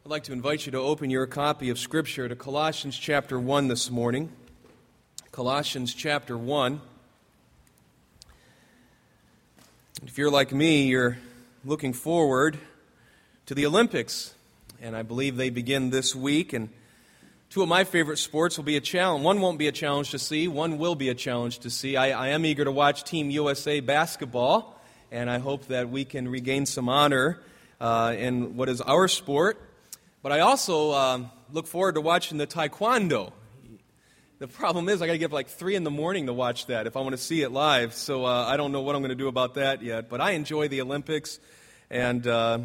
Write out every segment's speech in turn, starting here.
I'd like to invite you to open your copy of Scripture to Colossians chapter 1 this morning. Colossians chapter 1. If you're like me, you're looking forward to the Olympics, and I believe they begin this week, and two of my favorite sports will be a challenge. One won't be a challenge to see, one will be a challenge to see. I am eager to watch Team USA basketball, and I hope that we can regain some honor in what is our sport. But I also look forward to watching the taekwondo. The problem is I got to get up like 3 in the morning to watch that if I want to see it live. So I don't know what I'm going to do about that yet. But I enjoy the Olympics and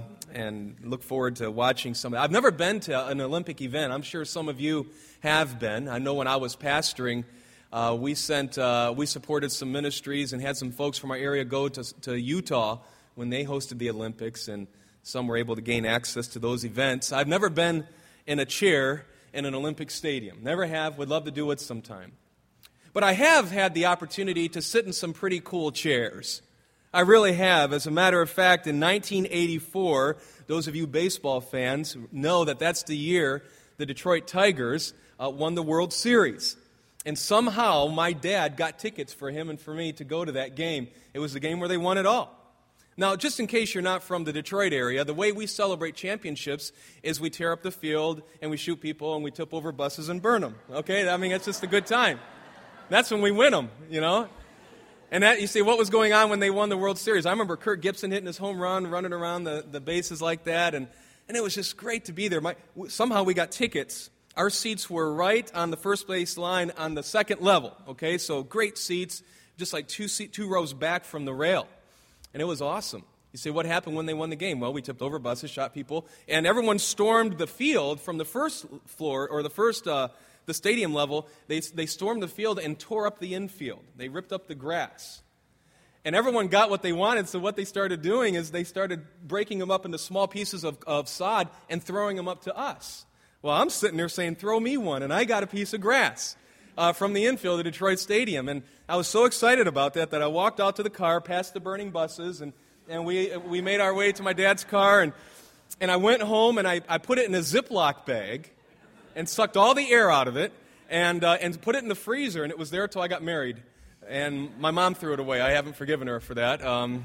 look forward to watching some. I've never been to an Olympic event. I'm sure some of you have been. I know when I was pastoring, we supported some ministries and had some folks from our area go to Utah when they hosted the Olympics, and some were able to gain access to those events. I've never been in a chair in an Olympic stadium. Never have. Would love to do it sometime. But I have had the opportunity to sit in some pretty cool chairs. I really have. As a matter of fact, in 1984, those of you baseball fans know that that's the year the Detroit Tigers won the World Series. And somehow my dad got tickets for him and for me to go to that game. It was the game where they won it all. Now, just in case you're not from the Detroit area, the way we celebrate championships is we tear up the field and we shoot people and we tip over buses and burn them. Okay? I mean, it's just a good time. That's when we win them, you know? And that, you see, what was going on when they won the World Series? I remember Kirk Gibson hitting his home run, running around the bases like that, and it was just great to be there. Somehow we got tickets. Our seats were right on the first base line on the second level, okay? So great seats, just like two rows back from the rail. And it was awesome. You say, what happened when they won the game? Well, we tipped over buses, shot people, and everyone stormed the field from the first floor, or the stadium level. They stormed the field and tore up the infield. They ripped up the grass. And everyone got what they wanted, so what they started doing is they started breaking them up into small pieces of sod and throwing them up to us. Well, I'm sitting there saying, throw me one, and I got a piece of grass from the infield of Detroit Stadium. And I was so excited about that I walked out to the car, past the burning buses, and we made our way to my dad's car, and I went home, and I put it in a Ziploc bag and sucked all the air out of it and put it in the freezer, and it was there until I got married. And my mom threw it away. I haven't forgiven her for that.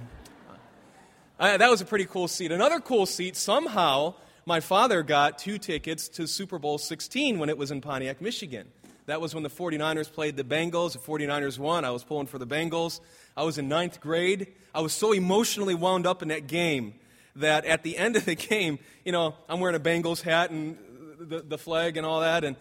That was a pretty cool seat. Another cool seat, somehow my father got 2 tickets to Super Bowl 16 when it was in Pontiac, Michigan. That was when the 49ers played the Bengals. The 49ers won. I was pulling for the Bengals. I was in 9th grade. I was so emotionally wound up in that game that at the end of the game, you know, I'm wearing a Bengals hat and the flag and all that, and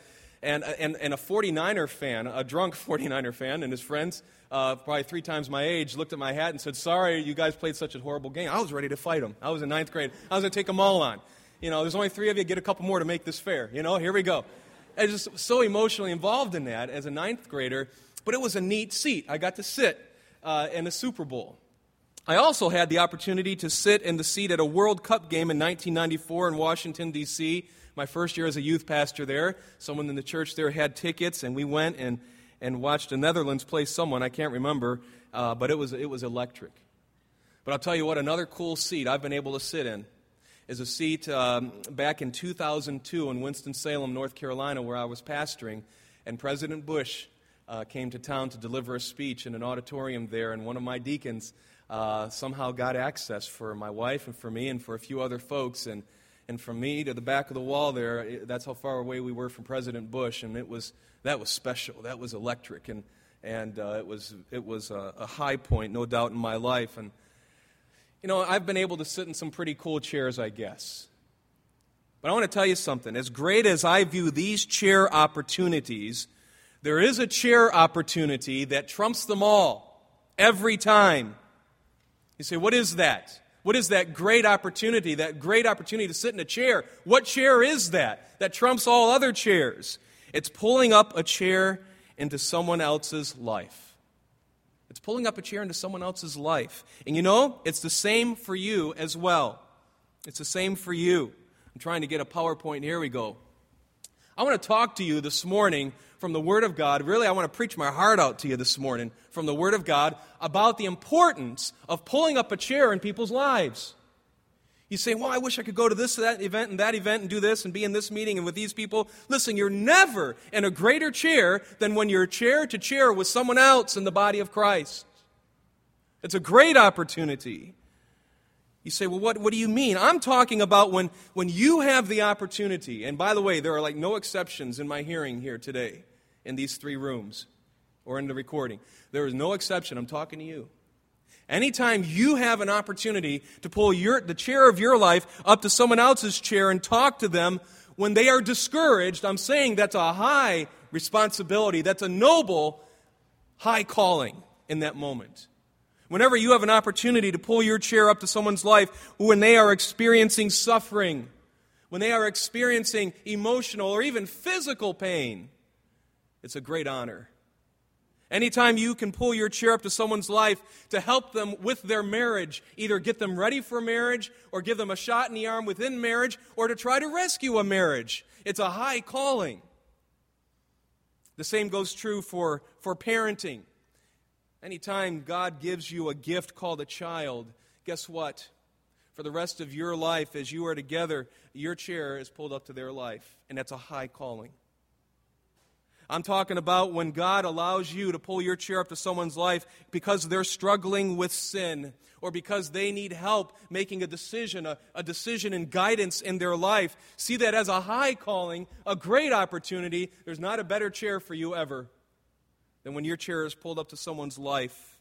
a 49er fan, a drunk 49er fan, and his friends, probably 3 times my age, looked at my hat and said, sorry, you guys played such a horrible game. I was ready to fight them. I was in 9th grade. I was going to take them all on. You know, there's only 3 of you. Get a couple more to make this fair. You know, here we go. I was just so emotionally involved in that as a 9th grader, but it was a neat seat. I got to sit in a Super Bowl. I also had the opportunity to sit in the seat at a World Cup game in 1994 in Washington, D.C., my first year as a youth pastor there. Someone in the church there had tickets, and we went and watched the Netherlands play someone. I can't remember, but it was electric. But I'll tell you what, another cool seat I've been able to sit in is a seat back in 2002 in Winston-Salem, North Carolina, where I was pastoring, and President Bush came to town to deliver a speech in an auditorium there, and one of my deacons somehow got access for my wife and for me and for a few other folks, and from me to the back of the wall there, that's how far away we were from President Bush, and that was special, that was electric, and it was a high point, no doubt, in my life. And you know, I've been able to sit in some pretty cool chairs, I guess. But I want to tell you something. As great as I view these chair opportunities, there is a chair opportunity that trumps them all, every time. You say, what is that? What is that great opportunity to sit in a chair? What chair is that trumps all other chairs? It's pulling up a chair into someone else's life. It's pulling up a chair into someone else's life. And you know, it's the same for you as well. It's the same for you. I'm trying to get a PowerPoint. Here we go. I want to talk to you this morning from the Word of God. Really, I want to preach my heart out to you this morning from the Word of God about the importance of pulling up a chair in people's lives. You say, well, I wish I could go to this, that event, and do this, and be in this meeting and with these people. Listen, you're never in a greater chair than when you're chair to chair with someone else in the body of Christ. It's a great opportunity. You say, well, what do you mean? I'm talking about when you have the opportunity, and by the way, there are like no exceptions in my hearing here today in these 3 rooms or in the recording. There is no exception. I'm talking to you. Anytime you have an opportunity to pull the chair of your life up to someone else's chair and talk to them when they are discouraged, I'm saying that's a high responsibility. That's a noble, high calling in that moment. Whenever you have an opportunity to pull your chair up to someone's life when they are experiencing suffering, when they are experiencing emotional or even physical pain, it's a great honor. Anytime you can pull your chair up to someone's life to help them with their marriage, either get them ready for marriage or give them a shot in the arm within marriage or to try to rescue a marriage, it's a high calling. The same goes true for parenting. Anytime God gives you a gift called a child, guess what? For the rest of your life, as you are together, your chair is pulled up to their life, and that's a high calling. I'm talking about when God allows you to pull your chair up to someone's life because they're struggling with sin or because they need help making a decision and guidance in their life. See that as a high calling, a great opportunity. There's not a better chair for you ever than when your chair is pulled up to someone's life.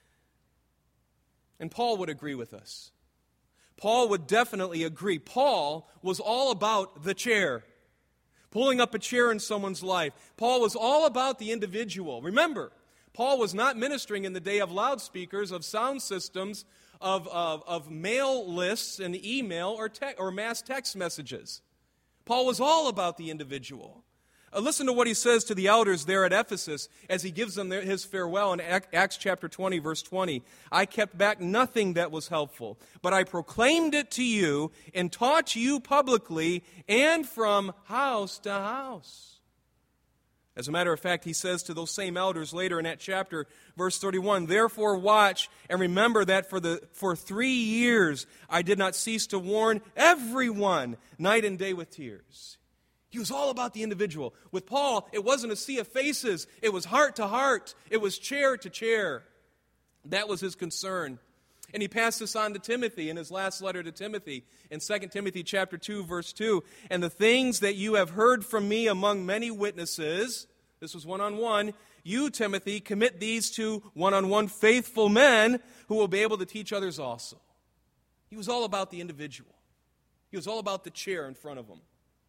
And Paul would agree with us. Paul would definitely agree. Paul was all about the chair. Pulling up a chair in someone's life. Paul was all about the individual. Remember, Paul was not ministering in the day of loudspeakers, of sound systems, of mail lists and email or mass text messages. Paul was all about the individual. Listen to what he says to the elders there at Ephesus as he gives them his farewell in Acts chapter 20, verse 20. I kept back nothing that was helpful, but I proclaimed it to you and taught you publicly and from house to house. As a matter of fact, he says to those same elders later in that chapter, verse 31, therefore watch and remember that for 3 years I did not cease to warn everyone night and day with tears. He was all about the individual. With Paul, it wasn't a sea of faces. It was heart to heart. It was chair to chair. That was his concern. And he passed this on to Timothy in his last letter to Timothy in 2 Timothy chapter 2, verse 2. And the things that you have heard from me among many witnesses, this was one-on-one, you, Timothy, commit these to one-on-one faithful men who will be able to teach others also. He was all about the individual. He was all about the chair in front of him.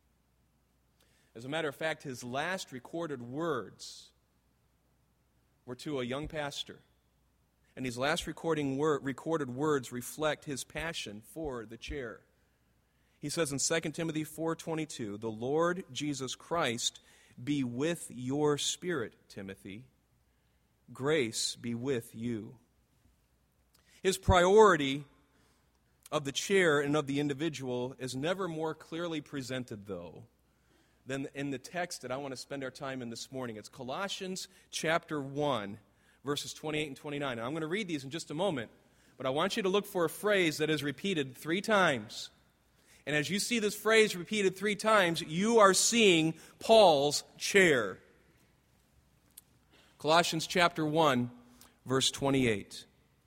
As a matter of fact, his last recorded words were to a young pastor. And these last recorded words reflect his passion for the chair. He says in 2 Timothy 4:22, the Lord Jesus Christ be with your spirit, Timothy. Grace be with you. His priority of the chair and of the individual is never more clearly presented, though, than in the text that I want to spend our time in this morning. It's Colossians chapter 1, verses 28 and 29. And I'm going to read these in just a moment, but I want you to look for a phrase that is repeated 3 times. And as you see this phrase repeated 3 times, you are seeing Paul's chair. Colossians chapter 1, verse 28.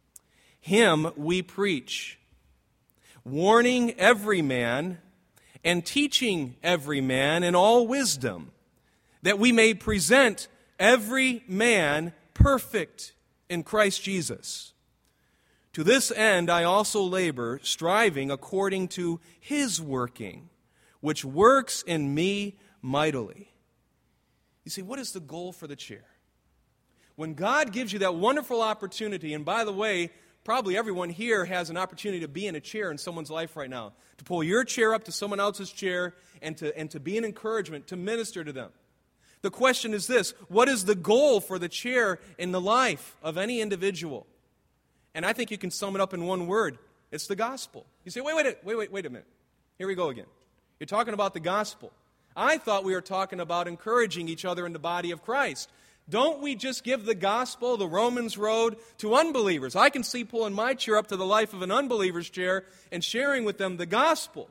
Him we preach, warning every man and teaching every man in all wisdom, that we may present every man perfect in Christ Jesus. To this end I also labor, striving according to his working, which works in me mightily. You see, what is the goal for the chair? When God gives you that wonderful opportunity, and by the way, probably everyone here has an opportunity to be in a chair in someone's life right now, to pull your chair up to someone else's chair and to be an encouragement, to minister to them. The question is this: what is the goal for the chair in the life of any individual? And I think you can sum it up in one word. It's the gospel. You say, wait a minute. Here we go again. You're talking about the gospel. I thought we were talking about encouraging each other in the body of Christ. Don't we just give the gospel, the Romans road, to unbelievers? I can see pulling my chair up to the life of an unbeliever's chair and sharing with them the gospel.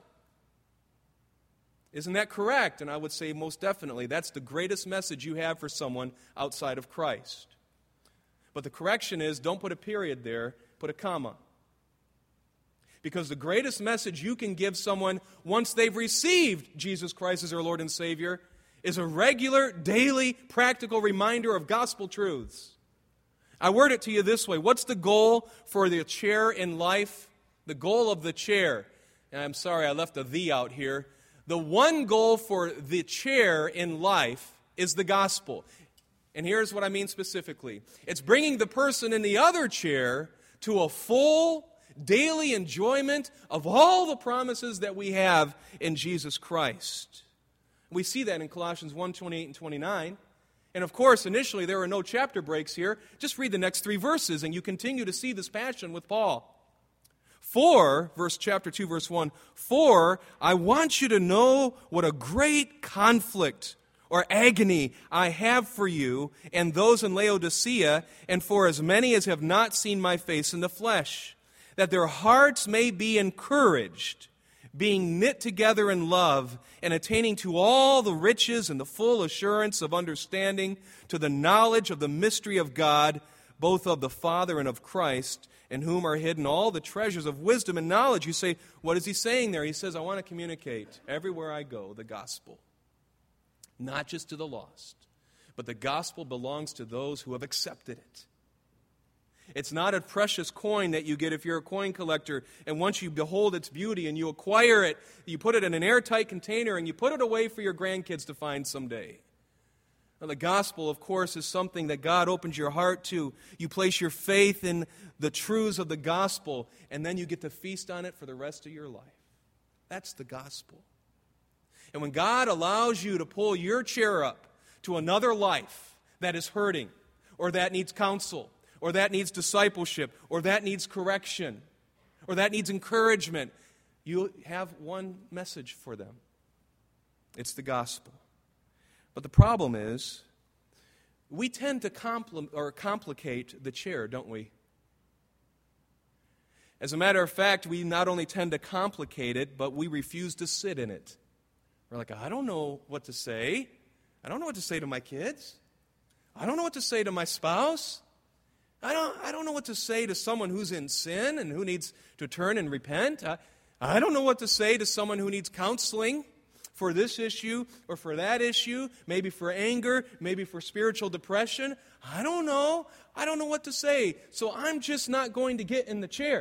Isn't that correct? And I would say most definitely that's the greatest message you have for someone outside of Christ. But the correction is, don't put a period there, put a comma. Because the greatest message you can give someone once they've received Jesus Christ as their Lord and Savior is a regular, daily, practical reminder of gospel truths. I word it to you this way. What's the goal for the chair in life? The goal of the chair. And I'm sorry I left a "the" out here. The one goal for the chair in life is the gospel. And here's what I mean specifically. It's bringing the person in the other chair to a full, daily enjoyment of all the promises that we have in Jesus Christ. We see that in Colossians 1:28 and 29. And of course, initially there are no chapter breaks here. Just read the next 3 verses and you continue to see this passion with Paul. Chapter 2, verse 1, "For I want you to know what a great conflict or agony I have for you and those in Laodicea, and for as many as have not seen my face in the flesh, that their hearts may be encouraged, being knit together in love, and attaining to all the riches and the full assurance of understanding, to the knowledge of the mystery of God, both of the Father and of Christ, in whom are hidden all the treasures of wisdom and knowledge." You say, what is he saying there? He says, I want to communicate everywhere I go the gospel. Not just to the lost, but the gospel belongs to those who have accepted it. It's not a precious coin that you get if you're a coin collector, and once you behold its beauty and you acquire it, you put it in an airtight container and you put it away for your grandkids to find someday. Now, the gospel, of course, is something that God opens your heart to. You place your faith in the truths of the gospel, and then you get to feast on it for the rest of your life. That's the gospel. And when God allows you to pull your chair up to another life that is hurting, or that needs counsel, or that needs discipleship, or that needs correction, or that needs encouragement, you have one message for them. It's the gospel. But the problem is, we tend to complicate the chair, don't we? As a matter of fact, we not only tend to complicate it, but we refuse to sit in it. We're like, I don't know what to say. I don't know what to say to my kids. I don't know what to say to my spouse. I don't know what to say to someone who's in sin and who needs to turn and repent. I don't know what to say to someone who needs counseling for this issue or for that issue, maybe for anger, maybe for spiritual depression. I don't know. I don't know what to say. So I'm just not going to get in the chair.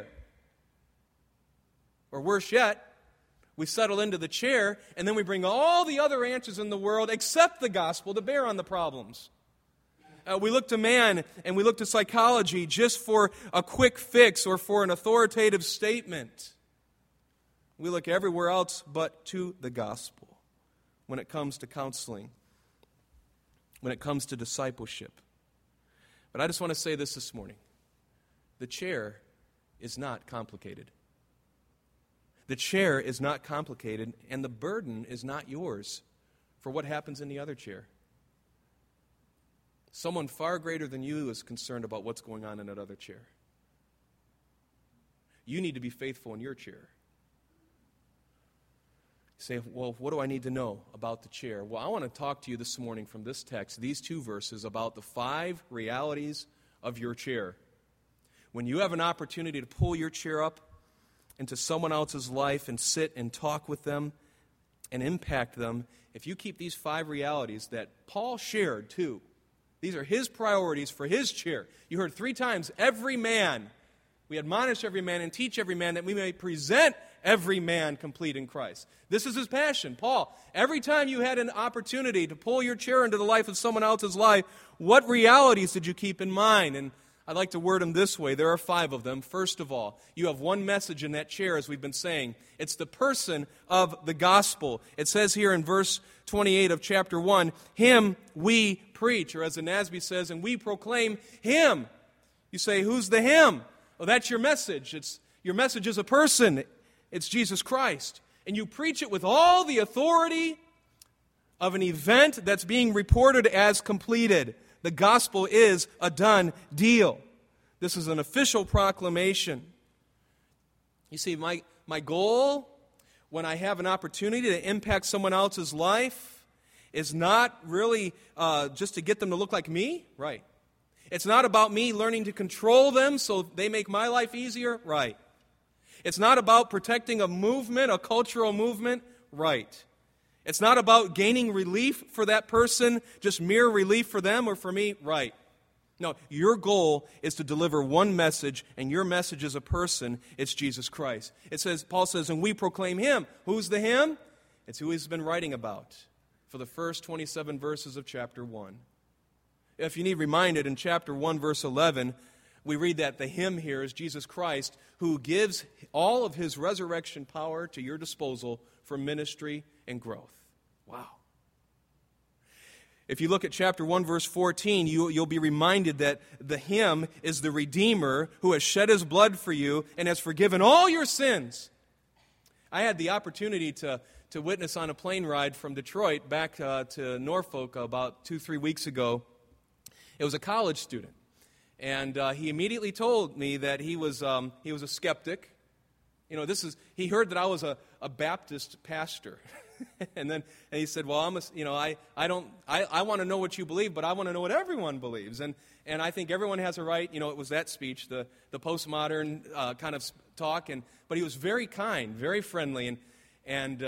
Or worse yet, we settle into the chair and then we bring all the other answers in the world except the gospel to bear on the problems. We look to man and we look to psychology just for a quick fix or for an authoritative statement. We look everywhere else but to the gospel when it comes to counseling, when it comes to discipleship. But I just want to say this morning. The chair is not complicated. The chair is not complicated, and the burden is not yours for what happens in the other chair. Someone far greater than you is concerned about what's going on in that other chair. You need to be faithful in your chair. You say, well, what do I need to know about the chair? Well, I want to talk to you this morning from this text, these 2 verses, about the 5 realities of your chair. When you have an opportunity to pull your chair up into someone else's life and sit and talk with them and impact them, if you keep these 5 realities that Paul shared too, these are his priorities for his chair. You heard 3 times, every man. We admonish every man and teach every man that we may present every man complete in Christ. This is his passion. Paul, every time you had an opportunity to pull your chair into the life of someone else's life, what realities did you keep in mind? And I'd like to word them this way. There are 5 of them. First of all, you have one message in that chair, as we've been saying. It's the person of the gospel. It says here in verse 28 of chapter 1, him we preach, or as the NASB says, and we proclaim him. You say, who's the him? Well, that's your message. Your message is a person. It's Jesus Christ. And you preach it with all the authority of an event that's being reported as completed. The gospel is a done deal. This is an official proclamation. You see, my goal when I have an opportunity to impact someone else's life is not really just to get them to look like me, right? It's not about me learning to control them so they make my life easier, right? It's not about protecting a movement, a cultural movement, right? It's not about gaining relief for that person, just mere relief for them or for me, right? No, your goal is to deliver one message, and your message is a person. It's Jesus Christ. Paul says, and we proclaim Him. Who's the Him? It's who he's been writing about for the first 27 verses of chapter 1. If you need reminded, in chapter 1, verse 11, we read that the Him here is Jesus Christ, who gives all of His resurrection power to your disposal for ministry and growth. Wow. If you look at chapter 1, verse 14, you'll be reminded that the Him is the Redeemer who has shed His blood for you and has forgiven all your sins. I had the opportunity to witness on a plane ride from Detroit back to Norfolk about 2-3 weeks ago. It was a college student, and he immediately told me that he was a skeptic. You know, he heard that I was a Baptist pastor. and he said, well, I want to know what you believe, but I want to know what everyone believes. And I think everyone has a right, it was that speech, the postmodern kind of talk, but he was very kind, very friendly, and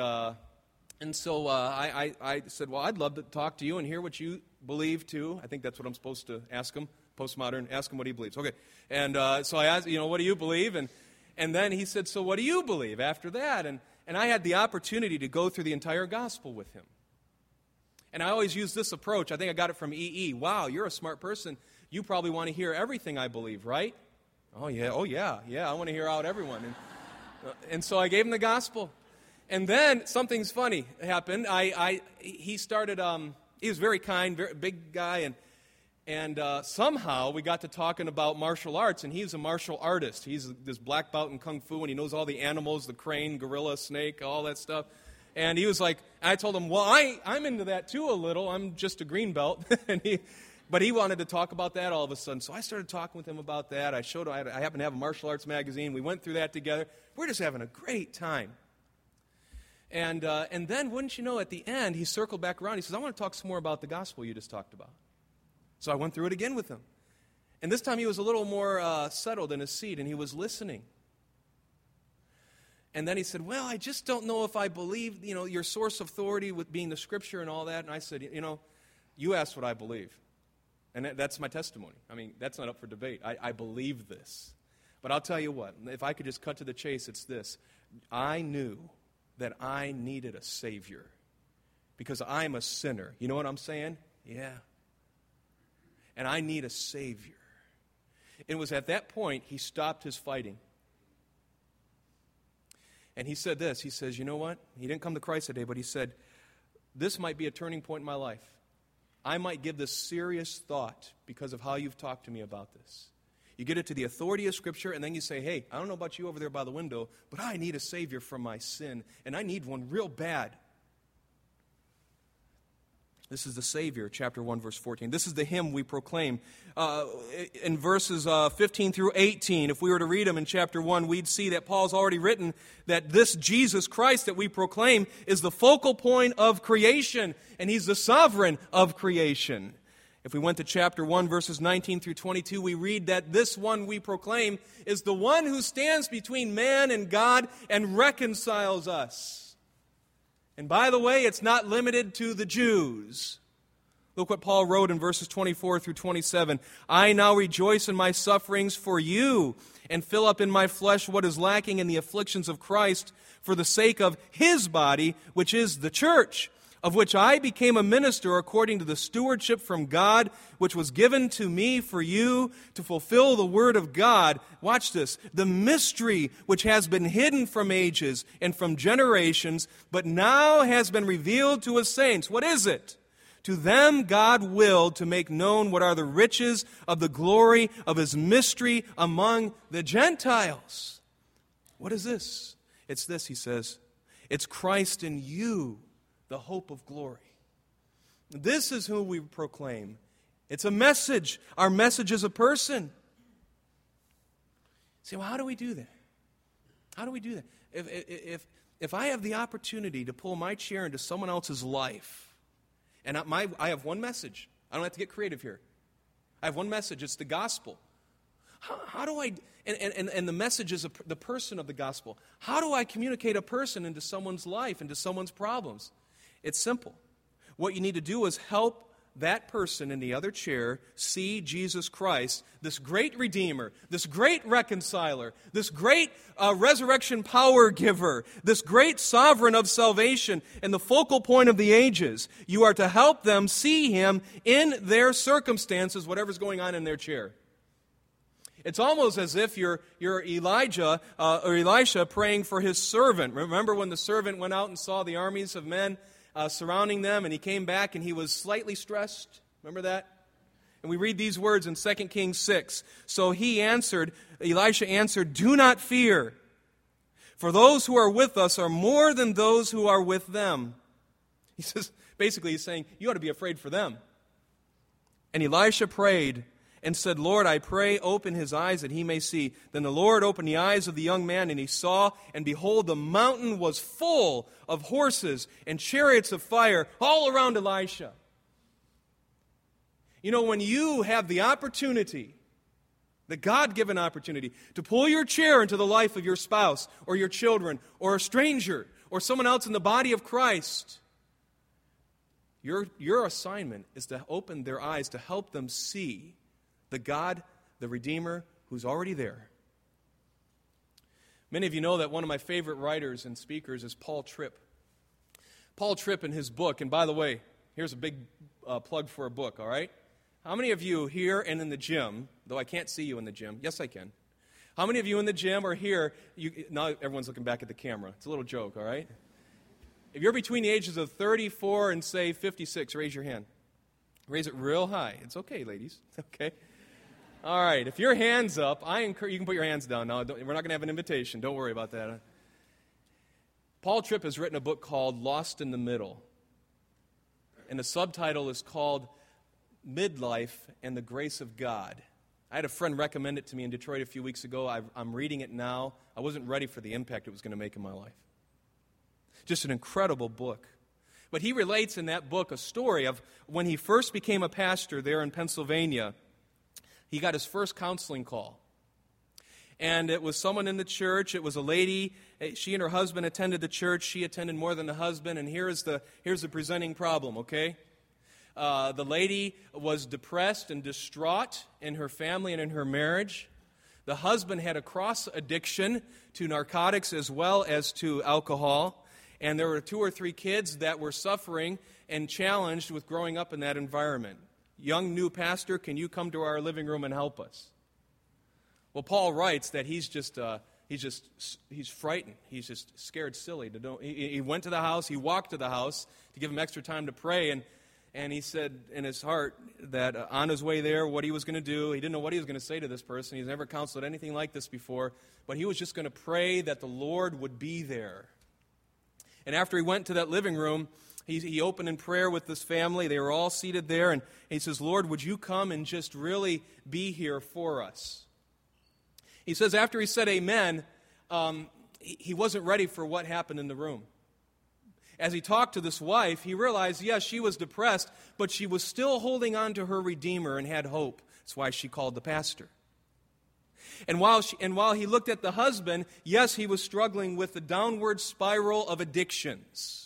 so I said, well, I'd love to talk to you and hear what you believe too. I think that's what I'm supposed to ask him, postmodern, ask him what he believes. Okay, and so I asked, what do you believe? And then he said, so what do you believe after that? And I had the opportunity to go through the entire gospel with him. And I always use this approach. I think I got it from E.E. Wow, you're a smart person. You probably want to hear everything I believe, right? Oh, yeah, I want to hear out everyone. And so I gave him the gospel. And then something's funny happened. He started, he was very kind, very big guy, and somehow we got to talking about martial arts, and he's a martial artist. He's this black belt in Kung Fu, and he knows all the animals, the crane, gorilla, snake, all that stuff. And he was like, I told him, well, I'm into that too a little. I'm just a green belt. But he wanted to talk about that all of a sudden. So I started talking with him about that. I happen to have a martial arts magazine. We went through that together. We're just having a great time. And then, wouldn't you know, at the end, he circled back around. He says, I want to talk some more about the gospel you just talked about. So I went through it again with him. And this time he was a little more settled in his seat, and he was listening. And then he said, well, I just don't know if I believe, your source of authority with being the Scripture and all that. And I said, you asked what I believe. And that's my testimony. I mean, that's not up for debate. I believe this. But I'll tell you what, if I could just cut to the chase, it's this. I knew that I needed a Savior because I'm a sinner. You know what I'm saying? Yeah. And I need a Savior. It was at that point he stopped his fighting. And he said this. He says, you know what? He didn't come to Christ today, but he said, this might be a turning point in my life. I might give this serious thought because of how you've talked to me about this. You get it to the authority of Scripture, and then you say, hey, I don't know about you over there by the window, but I need a Savior from my sin, and I need one real bad. This is the Savior, chapter 1, verse 14. This is the hymn we proclaim. In verses 15 through 18, if we were to read them in chapter 1, we'd see that Paul's already written that this Jesus Christ that we proclaim is the focal point of creation, and He's the sovereign of creation. If we went to chapter 1, verses 19 through 22, we read that this one we proclaim is the one who stands between man and God and reconciles us. And by the way, it's not limited to the Jews. Look what Paul wrote in verses 24 through 27. I now rejoice in my sufferings for you and fill up in my flesh what is lacking in the afflictions of Christ for the sake of His body, which is the church, of which I became a minister according to the stewardship from God, which was given to me for you to fulfill the word of God. Watch this. The mystery which has been hidden from ages and from generations, but now has been revealed to His saints. What is it? To them God willed to make known what are the riches of the glory of His mystery among the Gentiles. What is this? It's this, he says. It's Christ in you, the hope of glory. This is who we proclaim. It's a message. Our message is a person. Say, well, how do we do that? How do we do that? If I have the opportunity to pull my chair into someone else's life, and I have one message. I don't have to get creative here. I have one message. It's the gospel. How do I, and the message is the person of the gospel. How do I communicate a person into someone's life, into someone's problems? It's simple. What you need to do is help that person in the other chair see Jesus Christ, this great Redeemer, this great reconciler, this great resurrection power giver, this great sovereign of salvation, and the focal point of the ages. You are to help them see Him in their circumstances, whatever's going on in their chair. It's almost as if you're Elijah or Elisha praying for his servant. Remember when the servant went out and saw the armies of men surrounding them, and he came back and he was slightly stressed? Remember that? And we read these words in 2 Kings 6. So Elisha answered, "Do not fear, for those who are with us are more than those who are with them." He says, basically he's saying, you ought to be afraid for them. And Elisha prayed and said, "Lord, I pray, open his eyes that he may see." Then the Lord opened the eyes of the young man, and he saw, and behold, the mountain was full of horses and chariots of fire all around Elisha. You know, when you have the opportunity, the God-given opportunity, to pull your chair into the life of your spouse or your children or a stranger or someone else in the body of Christ, your assignment is to open their eyes, to help them see the God, the Redeemer, who's already there. Many of you know that one of my favorite writers and speakers is Paul Tripp. Paul Tripp in his book, and by the way, here's a big plug for a book, all right? How many of you here and in the gym, though I can't see you in the gym, yes I can. How many of you in the gym or here, now everyone's looking back at the camera. It's a little joke, all right? If you're between the ages of 34 and say 56, raise your hand. Raise it real high. It's okay, ladies. Okay. All right, if your hand's up, you can put your hands down now. We're not going to have an invitation. Don't worry about that. Paul Tripp has written a book called Lost in the Middle. And the subtitle is called Midlife and the Grace of God. I had a friend recommend it to me in Detroit a few weeks ago. I'm reading it now. I wasn't ready for the impact it was going to make in my life. Just an incredible book. But he relates in that book a story of when he first became a pastor there in Pennsylvania. He got his first counseling call. And it was someone in the church. It was a lady. She and her husband attended the church. She attended more than the husband. And here's the presenting problem, okay? The lady was depressed and distraught in her family and in her marriage. The husband had a cross addiction to narcotics as well as to alcohol. And there were 2 or 3 kids that were suffering and challenged with growing up in that environment. Young new pastor, can you come to our living room and help us? Well, Paul writes that he's frightened. He's just scared silly. He went to the house. He walked to the house to give him extra time to pray. And he said in his heart that on his way there, what he was going to do, he didn't know what he was going to say to this person. He's never counseled anything like this before. But he was just going to pray that the Lord would be there. And after he went to that living room, he opened in prayer with this family. They were all seated there. And he says, "Lord, would you come and just really be here for us?" He says after he said amen, he wasn't ready for what happened in the room. As he talked to this wife, he realized, yes, she was depressed, but she was still holding on to her Redeemer and had hope. That's why she called the pastor. And while he looked at the husband, yes, he was struggling with the downward spiral of addictions.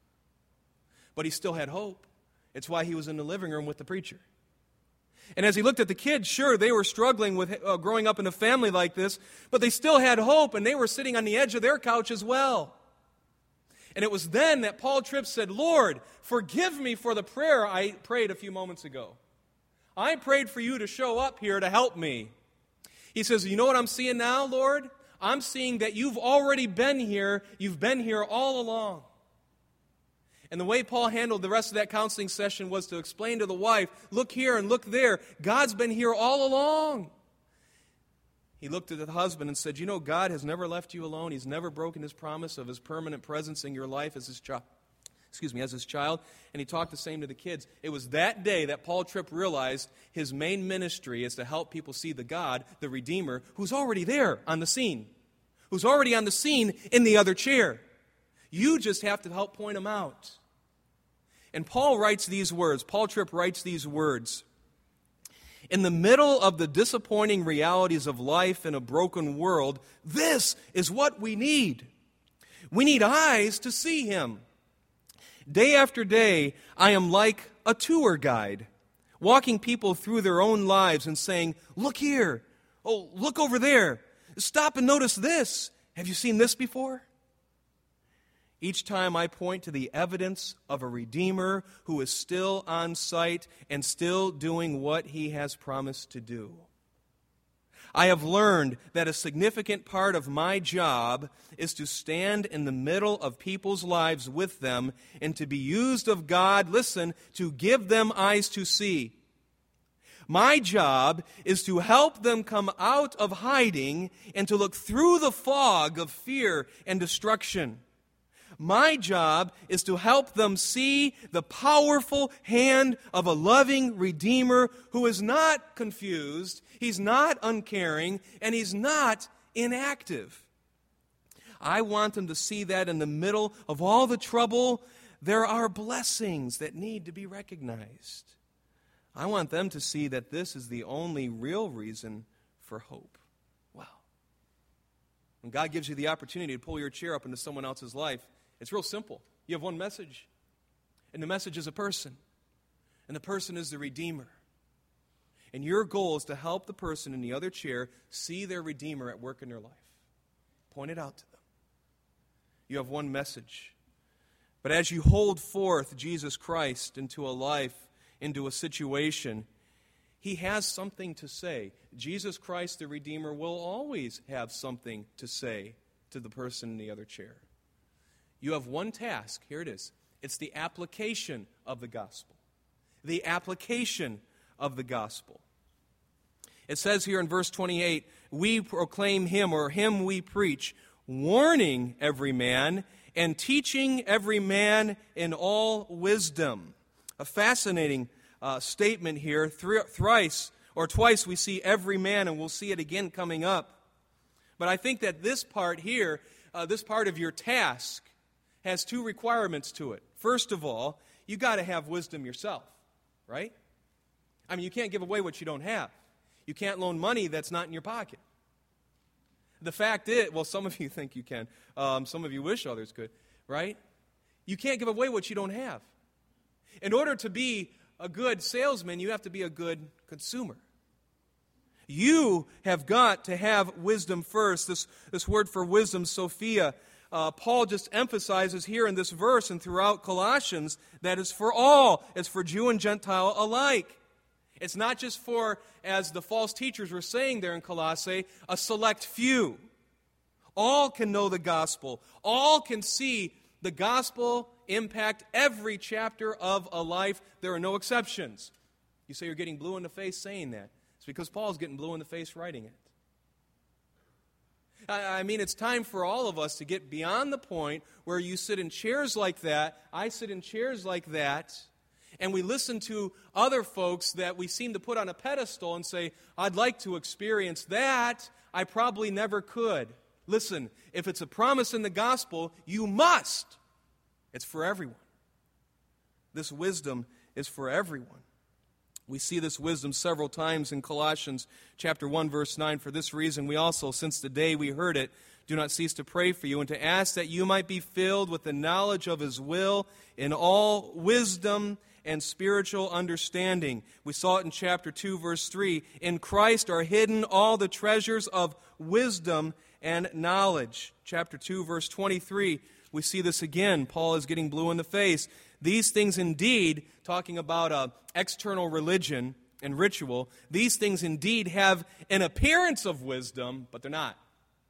But he still had hope. It's why he was in the living room with the preacher. And as he looked at the kids, sure, they were struggling with growing up in a family like this, but they still had hope, and they were sitting on the edge of their couch as well. And it was then that Paul Tripp said, "Lord, forgive me for the prayer I prayed a few moments ago. I prayed for you to show up here to help me." He says, "You know what I'm seeing now, Lord? I'm seeing that you've already been here. You've been here all along." And the way Paul handled the rest of that counseling session was to explain to the wife, look here and look there. God's been here all along. He looked at the husband and said, "You know, God has never left you alone. He's never broken his promise of his permanent presence in your life as his child. as his child, and he talked the same to the kids. It was that day that Paul Tripp realized his main ministry is to help people see the God, the Redeemer, who's already there on the scene, who's already on the scene in the other chair. You just have to help point him out. And Paul Tripp writes these words. In the middle of the disappointing realities of life in a broken world, this is what we need. We need eyes to see him. Day after day, I am like a tour guide, walking people through their own lives and saying, look here, oh, look over there, stop and notice this. Have you seen this before? Each time I point to the evidence of a Redeemer who is still on site and still doing what he has promised to do. I have learned that a significant part of my job is to stand in the middle of people's lives with them and to be used of God, listen, to give them eyes to see. My job is to help them come out of hiding and to look through the fog of fear and destruction. My job is to help them see the powerful hand of a loving Redeemer who is not confused, he's not uncaring, and he's not inactive. I want them to see that in the middle of all the trouble, there are blessings that need to be recognized. I want them to see that this is the only real reason for hope. Wow. When God gives you the opportunity to pull your chair up into someone else's life, it's real simple. You have one message, and the message is a person, and the person is the Redeemer. And your goal is to help the person in the other chair see their Redeemer at work in their life. Point it out to them. You have one message. But as you hold forth Jesus Christ into a life, into a situation, he has something to say. Jesus Christ, the Redeemer, will always have something to say to the person in the other chair. You have one task. Here it is. It's the application of the gospel. The application of the gospel. It says here in verse 28, we proclaim him, or him we preach, warning every man and teaching every man in all wisdom. A fascinating statement here. Thrice or twice we see every man, and we'll see it again coming up. But I think that this part here, this part of your task, has two requirements to it. First of all, you got to have wisdom yourself, right? I mean, you can't give away what you don't have. You can't loan money that's not in your pocket. The fact is, well, some of you think you can. Some of you wish others could, right? You can't give away what you don't have. In order to be a good salesman, you have to be a good consumer. You have got to have wisdom first. This word for wisdom, Sophia, Paul just emphasizes here in this verse and throughout Colossians that it's for all. It's for Jew and Gentile alike. It's not just for, as the false teachers were saying there in Colossae, a select few. All can know the gospel. All can see the gospel impact every chapter of a life. There are no exceptions. You say you're getting blue in the face saying that. It's because Paul's getting blue in the face writing it. I mean, it's time for all of us to get beyond the point where you sit in chairs like that, I sit in chairs like that, and we listen to other folks that we seem to put on a pedestal and say, I'd like to experience that. I probably never could. Listen, if it's a promise in the gospel, you must. It's for everyone. This wisdom is for everyone. We see this wisdom several times in Colossians chapter 1, verse 9. For this reason, we also, since the day we heard it, do not cease to pray for you and to ask that you might be filled with the knowledge of His will in all wisdom and spiritual understanding. We saw it in chapter 2, verse 3. In Christ are hidden all the treasures of wisdom and knowledge. Chapter 2, verse 23. We see this again. Paul is getting blue in the face. These things indeed, talking about external religion and ritual, these things indeed have an appearance of wisdom, but they're not.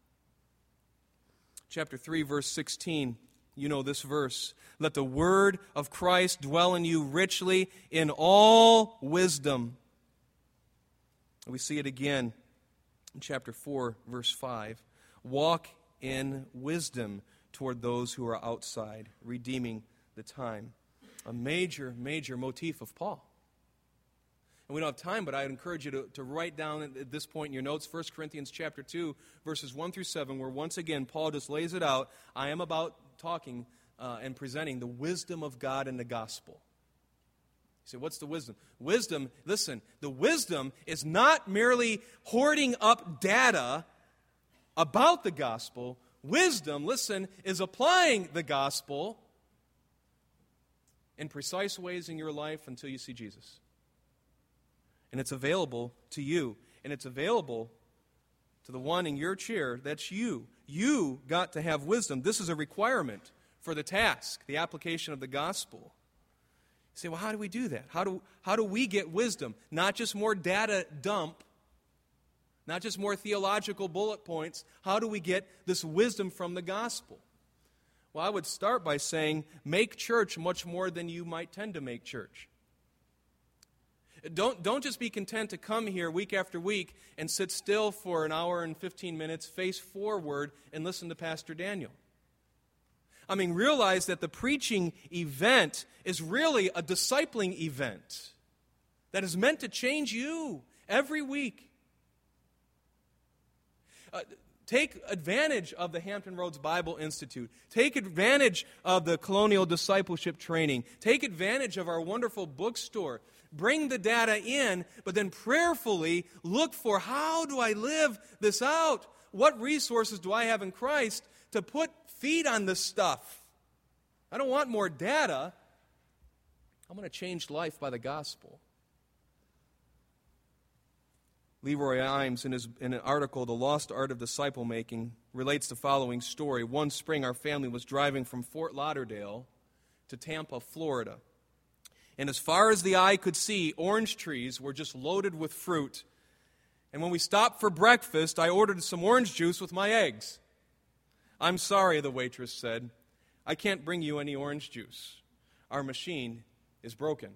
Chapter 3, verse 16, you know this verse. Let the word of Christ dwell in you richly in all wisdom. We see it again in chapter 4, verse 5. Walk in wisdom toward those who are outside, redeeming the time. A major, major motif of Paul. And we don't have time, but I would encourage you to write down at this point in your notes 1 Corinthians chapter 2, verses 1 through 7, where once again Paul just lays it out. I am about talking and presenting the wisdom of God in the gospel. You say, what's the wisdom? Wisdom, listen, the wisdom is not merely hoarding up data about the gospel. Wisdom, listen, is applying the gospel in precise ways in your life until you see Jesus. And it's available to you. And it's available to the one in your chair. That's you. You got to have wisdom. This is a requirement for the task, the application of the gospel. You say, well, how do we do that? How do we get wisdom? Not just more data dump, not just more theological bullet points. How do we get this wisdom from the gospel? Well, I would start by saying, make church much more than you might tend to make church. Don't just be content to come here week after week and sit still for an hour and 15 minutes, face forward, and listen to Pastor Daniel. I mean, realize that the preaching event is really a discipling event that is meant to change you every week. Take advantage of the Hampton Roads Bible Institute. Take advantage of the Colonial Discipleship Training. Take advantage of our wonderful bookstore. Bring the data in, but then prayerfully look for, how do I live this out? What resources do I have in Christ to put feet on this stuff? I don't want more data. I'm going to change life by the gospel. Leroy Imes, in an article, The Lost Art of Disciple Making, relates the following story. One spring, our family was driving from Fort Lauderdale to Tampa, Florida. And as far as the eye could see, orange trees were just loaded with fruit. And when we stopped for breakfast, I ordered some orange juice with my eggs. I'm sorry, the waitress said. I can't bring you any orange juice. Our machine is broken.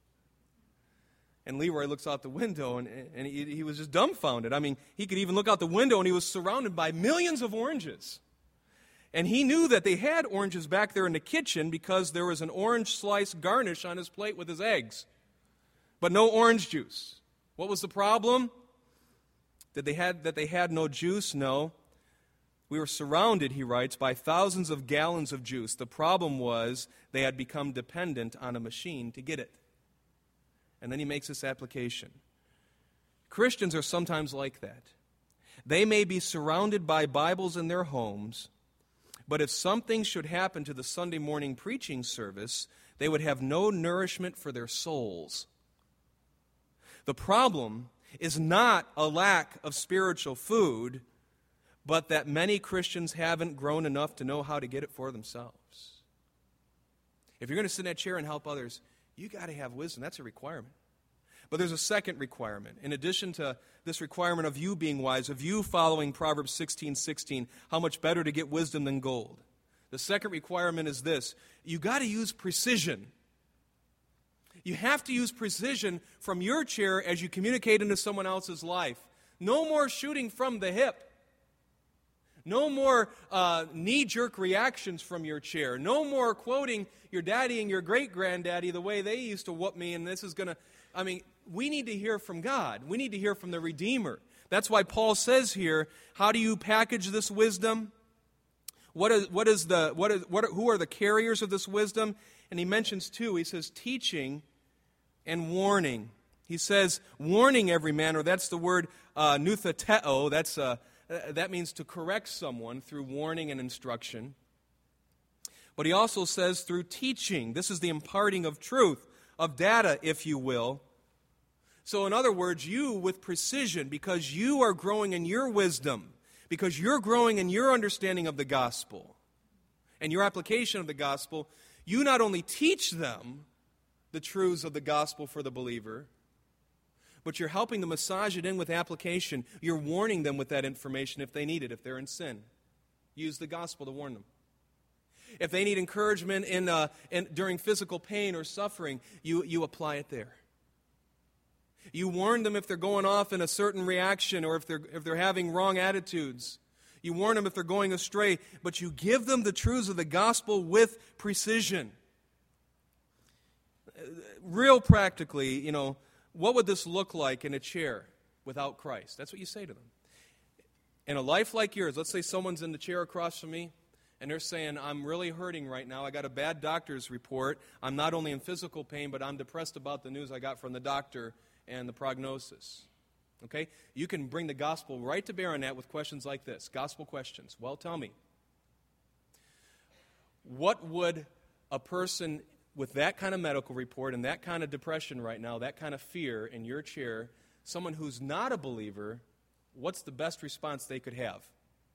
And Leroy looks out the window, and he was just dumbfounded. I mean, he could even look out the window, and he was surrounded by millions of oranges. And he knew that they had oranges back there in the kitchen because there was an orange slice garnish on his plate with his eggs. But no orange juice. What was the problem? That they had no juice? No. We were surrounded, he writes, by thousands of gallons of juice. The problem was they had become dependent on a machine to get it. And then he makes this application. Christians are sometimes like that. They may be surrounded by Bibles in their homes, but if something should happen to the Sunday morning preaching service, they would have no nourishment for their souls. The problem is not a lack of spiritual food, but that many Christians haven't grown enough to know how to get it for themselves. If you're going to sit in that chair and help others, you got to have wisdom. That's a requirement. But there's a second requirement. In addition to this requirement of you being wise, of you following Proverbs 16:16, how much better to get wisdom than gold. The second requirement is this. You got to use precision. You have to use precision from your chair as you communicate into someone else's life. No more shooting from the hip. No more knee-jerk reactions from your chair. No more quoting your daddy and your great-granddaddy the way they used to whoop me, and this is going to... I mean, we need to hear from God. We need to hear from the Redeemer. That's why Paul says here, how do you package this wisdom? Who are the carriers of this wisdom? And he mentions two. He says teaching and warning. He says warning every man, or that's the word nuthateo. That means to correct someone through warning and instruction. But he also says through teaching. This is the imparting of truth, of data, if you will. So in other words, you with precision, because you are growing in your wisdom, because you're growing in your understanding of the gospel and your application of the gospel, you not only teach them the truths of the gospel for the believer, but you're helping them massage it in with application. You're warning them with that information if they need it, if they're in sin. Use the gospel to warn them. If they need encouragement during physical pain or suffering, you apply it there. You warn them if they're going off in a certain reaction or if they're having wrong attitudes. You warn them if they're going astray, but you give them the truths of the gospel with precision. real practically, what would this look like in a chair without Christ? That's what you say to them. In a life like yours, let's say someone's in the chair across from me, and they're saying, I'm really hurting right now. I got a bad doctor's report. I'm not only in physical pain, but I'm depressed about the news I got from the doctor and the prognosis. Okay? You can bring the gospel right to bear on that with questions like this. Gospel questions. Well, tell me, what would a person with that kind of medical report and that kind of depression right now, that kind of fear in your chair, someone who's not a believer, what's the best response they could have?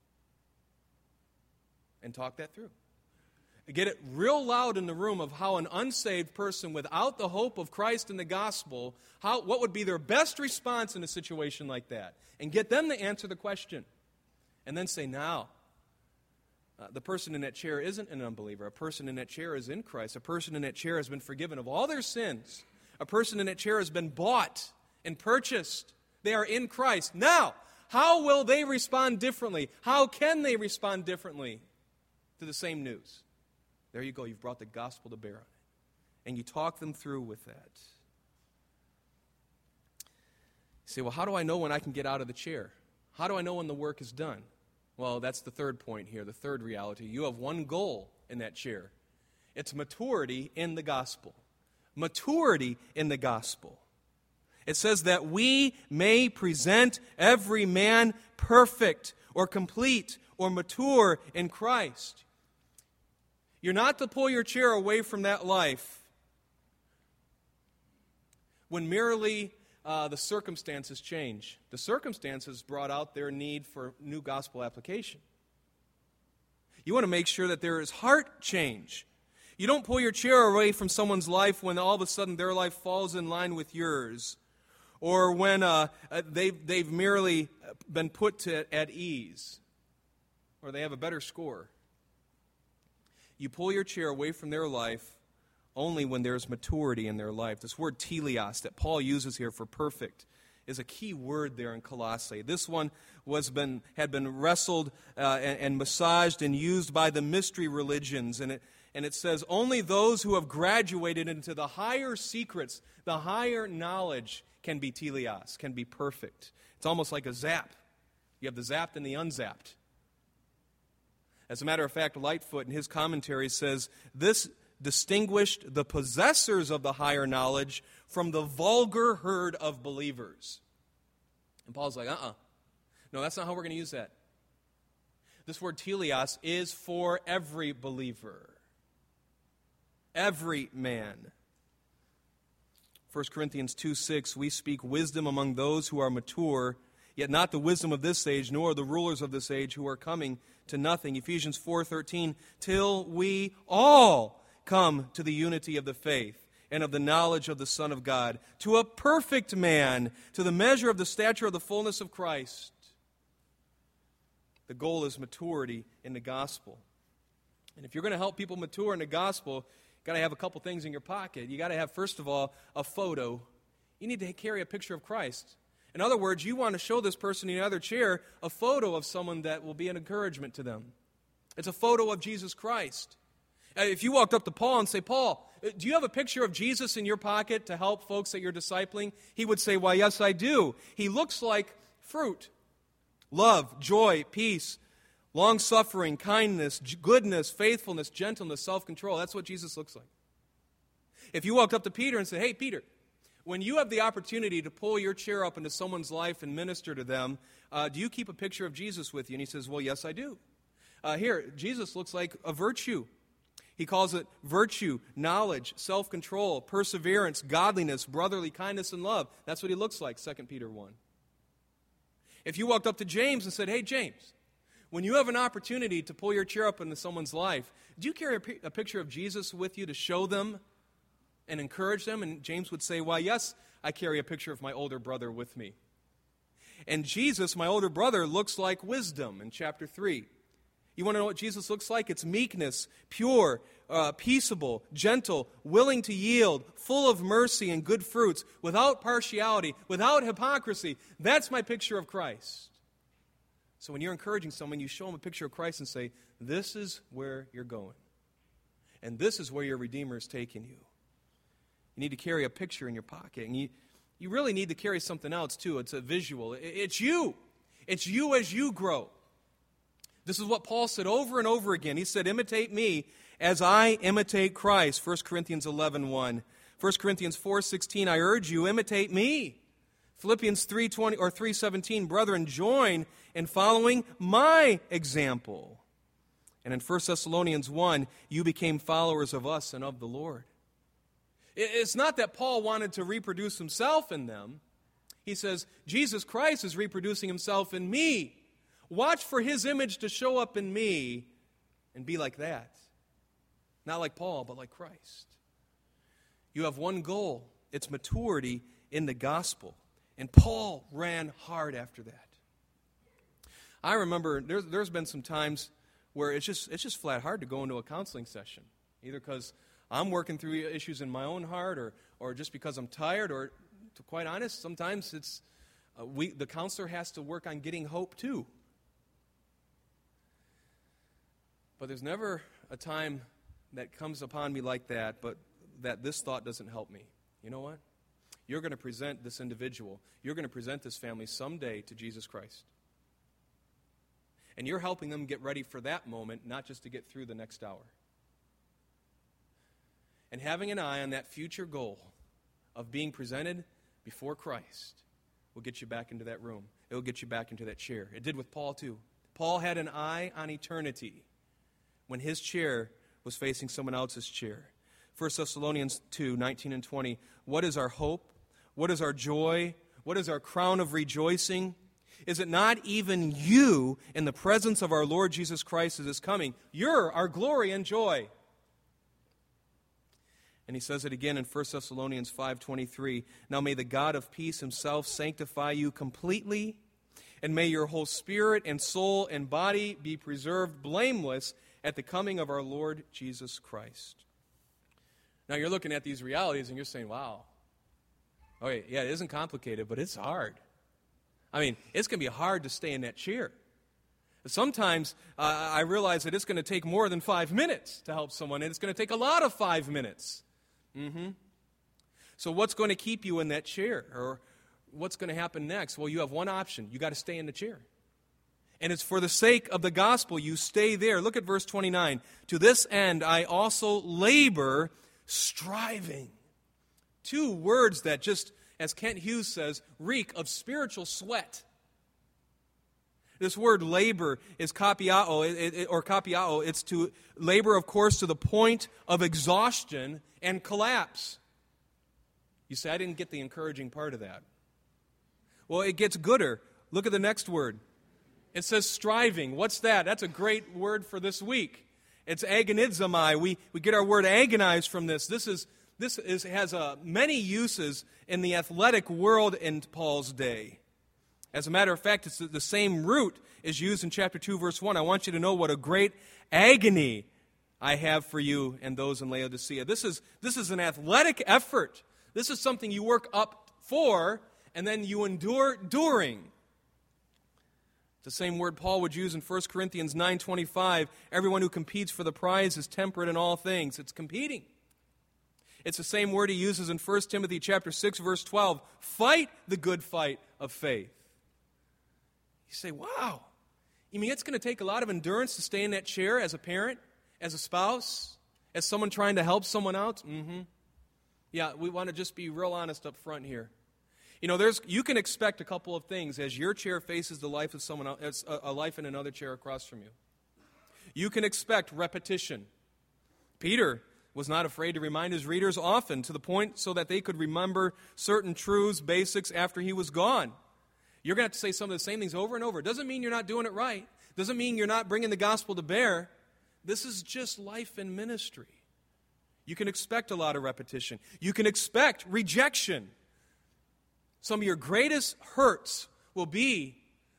And talk that through. Get it real loud in the room of how an unsaved person without the hope of Christ and the gospel, what would be their best response in a situation like that? And get them to answer the question. And then say, now, the person in that chair isn't an unbeliever. A person in that chair is in Christ. A person in that chair has been forgiven of all their sins. A person in that chair has been bought and purchased. They are in Christ. Now, how will they respond differently? How can they respond differently to the same news? There you go. You've brought the gospel to bear on it. And you talk them through with that. You say, well, how do I know when I can get out of the chair? How do I know when the work is done? Well, that's the third point here, the third reality. You have one goal in that chair. It's maturity in the gospel. Maturity in the gospel. It says that we may present every man perfect or complete or mature in Christ. You're not to pull your chair away from that life when merely the circumstances change. The circumstances brought out their need for new gospel application. You want to make sure that there is heart change. You don't pull your chair away from someone's life when all of a sudden their life falls in line with yours, or when they've merely been put at ease, or they have a better score. You pull your chair away from their life only when there's maturity in their life. This word teleos that Paul uses here for perfect is a key word there in Colossae. This one had been wrestled and massaged and used by the mystery religions. And it says, only those who have graduated into the higher secrets, the higher knowledge, can be teleos, can be perfect. It's almost like a zap. You have the zapped and the unzapped. As a matter of fact, Lightfoot in his commentary says, this distinguished the possessors of the higher knowledge from the vulgar herd of believers. And Paul's like, no, that's not how we're going to use that. This word teleos is for every believer. Every man. 1 Corinthians 2:6, we speak wisdom among those who are mature, yet not the wisdom of this age, nor the rulers of this age who are coming to nothing. Ephesians 4:13, till we all come to the unity of the faith and of the knowledge of the Son of God, to a perfect man, to the measure of the stature of the fullness of Christ. The goal is maturity in the gospel. And if you're going to help people mature in the gospel, you've got to have a couple things in your pocket. You've got to have, first of all, a photo. You need to carry a picture of Christ. In other words, you want to show this person in the other chair a photo of someone that will be an encouragement to them. It's a photo of Jesus Christ. If you walked up to Paul and say, Paul, do you have a picture of Jesus in your pocket to help folks that you're discipling? He would say, why, yes, I do. He looks like fruit. Love, joy, peace, long-suffering, kindness, goodness, faithfulness, gentleness, self-control. That's what Jesus looks like. If you walked up to Peter and said, hey, Peter, when you have the opportunity to pull your chair up into someone's life and minister to them, do you keep a picture of Jesus with you? And he says, well, yes, I do. Here, Jesus looks like a virtue. He calls it virtue, knowledge, self-control, perseverance, godliness, brotherly kindness, and love. That's what he looks like, 2 Peter 1. If you walked up to James and said, hey, James, when you have an opportunity to pull your chair up into someone's life, do you carry a picture of Jesus with you to show them and encourage them? And James would say, why, yes, I carry a picture of my older brother with me. And Jesus, my older brother, looks like wisdom in chapter 3. You want to know what Jesus looks like? It's meekness, pure, peaceable, gentle, willing to yield, full of mercy and good fruits, without partiality, without hypocrisy. That's my picture of Christ. So when you're encouraging someone, you show them a picture of Christ and say, this is where you're going. And this is where your Redeemer is taking you. You need to carry a picture in your pocket. And you really need to carry something else, too. It's a visual. It's you. It's you as you grow. This is what Paul said over and over again. He said, imitate me as I imitate Christ. 1 Corinthians 11:1. 1 Corinthians 4:16, I urge you, imitate me. Philippians 3:20 or 3:17, brethren, join in following my example. And in 1 Thessalonians 1, you became followers of us and of the Lord. It's not that Paul wanted to reproduce himself in them. He says, Jesus Christ is reproducing himself in me. Watch for his image to show up in me and be like that. Not like Paul, but like Christ. You have one goal. It's maturity in the gospel. And Paul ran hard after that. I remember there's been some times where it's just flat hard to go into a counseling session. Either because I'm working through issues in my own heart or just because I'm tired, or, to quite honest, sometimes it's the counselor has to work on getting hope too. But there's never a time that comes upon me like that, but that this thought doesn't help me. You know what? You're going to present this individual, you're going to present this family someday to Jesus Christ. And you're helping them get ready for that moment, not just to get through the next hour. And having an eye on that future goal of being presented before Christ will get you back into that room. It will get you back into that chair. It did with Paul too. Paul had an eye on eternity when his chair was facing someone else's chair. 1 Thessalonians 2:19 and 20. What is our hope? What is our joy? What is our crown of rejoicing? Is it not even you in the presence of our Lord Jesus Christ as is coming? You're our glory and joy. And he says it again in 1 Thessalonians 5:23. Now may the God of peace himself sanctify you completely, and may your whole spirit and soul and body be preserved blameless at the coming of our Lord Jesus Christ. Now you're looking at these realities and you're saying, wow. Okay, yeah, it isn't complicated, but it's hard. I mean, it's going to be hard to stay in that chair. Sometimes I realize that it's going to take more than 5 minutes to help someone, and it's going to take a lot of 5 minutes. So what's going to keep you in that chair? Or what's going to happen next? Well, you have one option. You got to stay in the chair. And it's for the sake of the gospel you stay there. Look at verse 29. To this end I also labor, striving. Two words that just, as Kent Hughes says, reek of spiritual sweat. This word labor is kapiao. It's to labor, of course, to the point of exhaustion and collapse. You say, I didn't get the encouraging part of that. Well, it gets gooder. Look at the next word. It says striving. What's that? That's a great word for this week. It's agonizomai. We get our word agonize from this. This has many uses in the athletic world in Paul's day. As a matter of fact, it's the same root is used in chapter 2, verse 1. I want you to know what a great agony I have for you and those in Laodicea. This is an athletic effort. This is something you work up for, and then you endure during. It's the same word Paul would use in 1 Corinthians 9:25. Everyone who competes for the prize is temperate in all things. It's competing. It's the same word he uses in 1 Timothy chapter 6, verse 12. Fight the good fight of faith. You say, wow, you mean it's going to take a lot of endurance to stay in that chair as a parent, as a spouse, as someone trying to help someone out? Yeah, we want to just be real honest up front here. You know, you can expect a couple of things as your chair faces the life of someone else, a life in another chair across from you. You can expect repetition. Peter was not afraid to remind his readers often, to the point so that they could remember certain truths, basics after he was gone. You're going to have to say some of the same things over and over. It doesn't mean you're not doing it right. It doesn't mean you're not bringing the gospel to bear. This is just life in ministry. You can expect a lot of repetition. You can expect rejection. Some of your greatest hurts will be